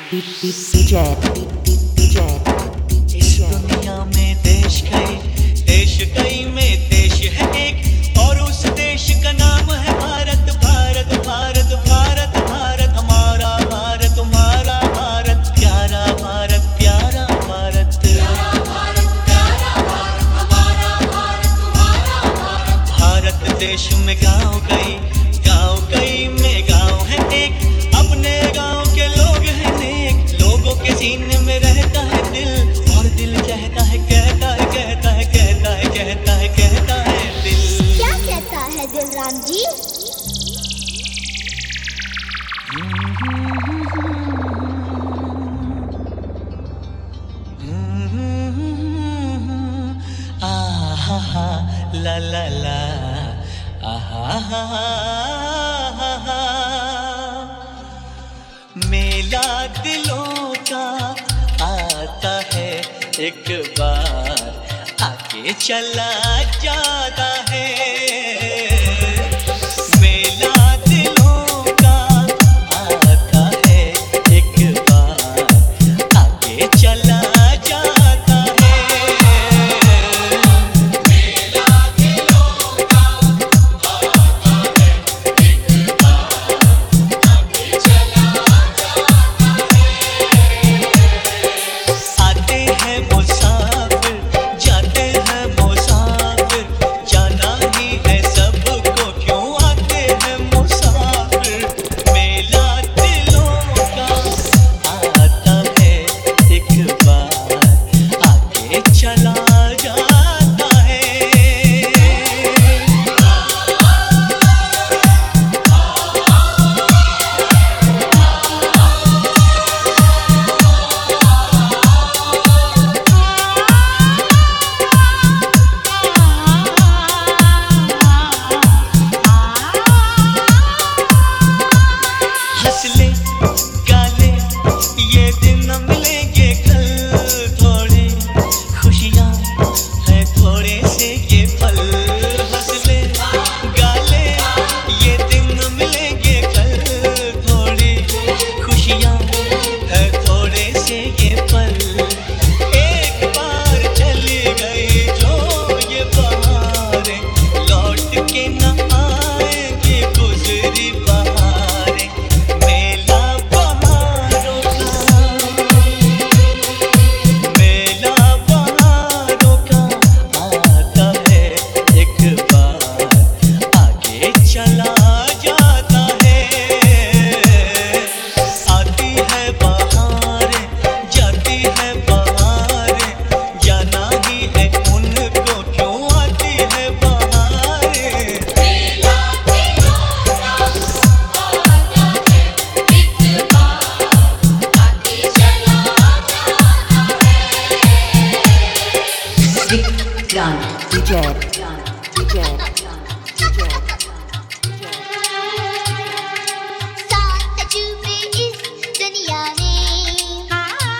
इस दुनिया में देश कई में देश है एक, और उस देश का नाम है भारत। भारत भारत भारत भारत हमारा भारत, तुम्हारा भारत, प्यारा भारत, प्यारा भारत, प्यारा भारत, प्यारा भारत, हमारा भारत, तुम्हारा भारत। भारत देश में गाँव कई में गाँव है एक, अपने गाँव के लोग हैं नेक, लोगों के सीने में रहता है दिल, और दिल कहता है कहता है कहता है कहता है कहता है कहता है दिल। क्या कहता है दिल राम जी? आहा ला ला ला आहा मेला दिलों का आता है एक बार, आके चला जाता है। मेला दिलों का आता है एक बार, आके चला जाता है। मेला दिलों का आता है एक बार, आके चला जाता है। आते हैं मुसाफिर, जाते हैं मुसाफिर, जाना ही है सबको, क्यों आते हैं मुसाफिर। मेला दिलों का आता है एक बार, आके चला जाता है। हंस ले गाले ये दिन न मिलेंगे कल, थोड़ी खुशियाँ हैं थोड़े से ये पल। हंस ले गाले ये दिन न मिलेंगे कल, थोड़ी खुशियाँ हैं थोड़े से ये पल। एक बार चली गई जो ये बहारें, लौट के न आएंगी गुजरी बहारें। मेला बहारों का, मेला बहारों का आता है एक बार, आगे चला जाता है। आती है बहारें, जाती है बहारें, जाना ही है उनको, क्यों आती है बहारें। मेला दिलों का आता है एक बार, आके चला जाता है। सात अजूबे इस दुनिया में,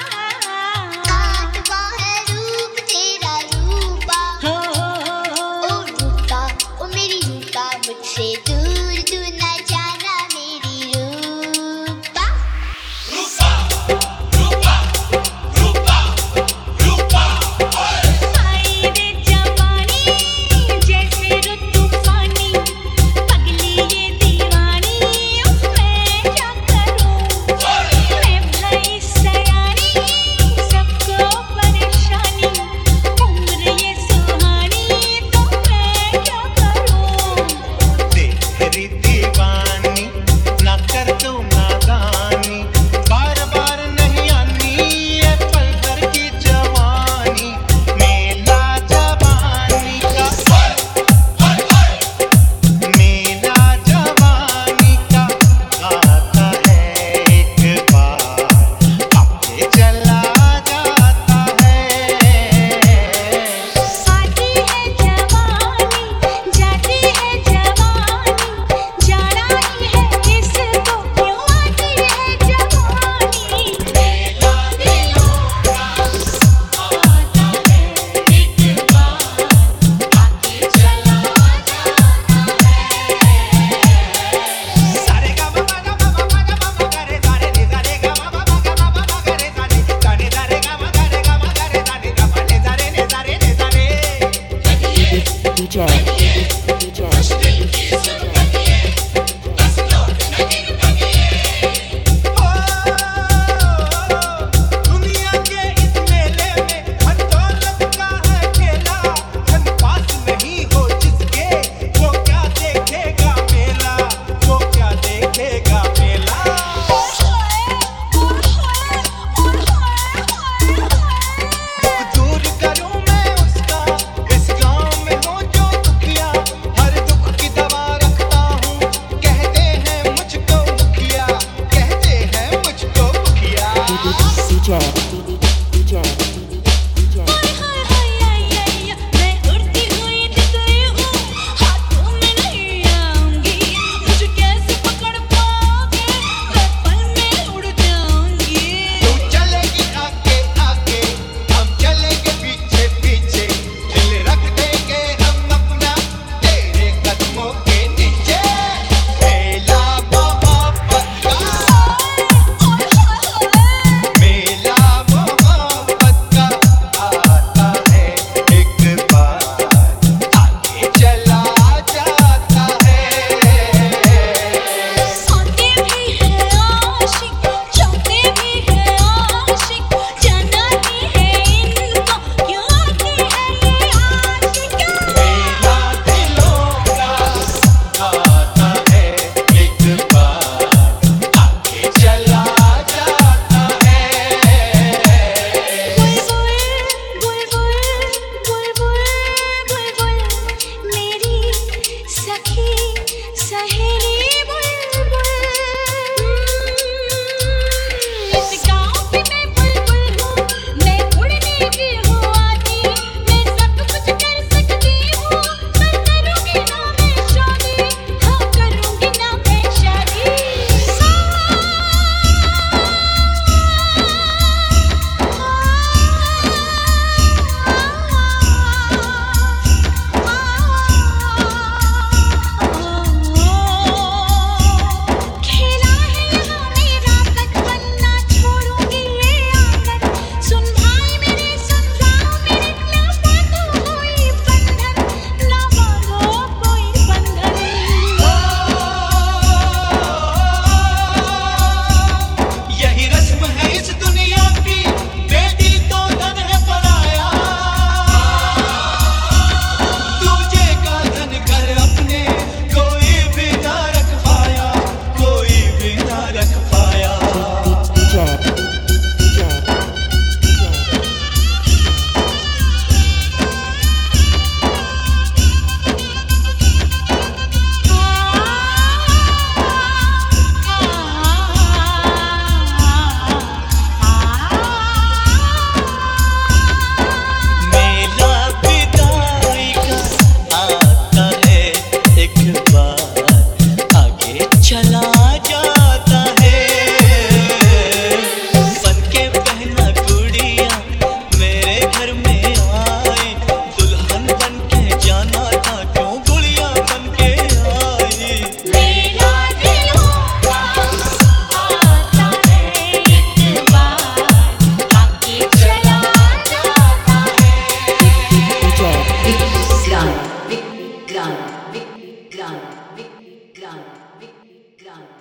आठवां है रूप तेरा रूपा। ओ रूपा ओ मेरी रूपा, मुझसे दूर तू न जाना मेरी रूपा। आई रे जवानी जैसे रुत तूफानी, पगली ये दीवानी, मैं क्या करूं? मैं भई सयानी, सबको परेशानी, उम्र ये सुहानी, तो मैं क्या करूं? देख सहेली बुलबुल, इस गाँव की मैं बुलबुल हूँ, मैं उड़ने की हूँ आदी, मैं सब कुछ कर सकती हूँ, पर करूँगी ना मैं शादी, हाँ करूँगी ना मैं शादी। खेला है यहाँ मेरा बचपन, ना छोड़ूंगी ये आंगन, सुन भाई मेरे सुन गाँव मेरे, ना बांधो कोई बंधन, ना बांधो कोई बंधन। यही रस्म है इस दुनिया की, बेटी तो धन है पराया, दूजे का धन घर अपने कोई भी ना रख पाया, कोई भी ना रख पाया। मेला विदाई का आता है एक बार, आगे चला जाता है, बनके पहना गुड़िया मेरे घर में आई, दुल्हन बनके जाना था क्यों गुड़िया बनके आई। मेरा दिलों का आता है एक बार, आके चला जाता है। Vikrant.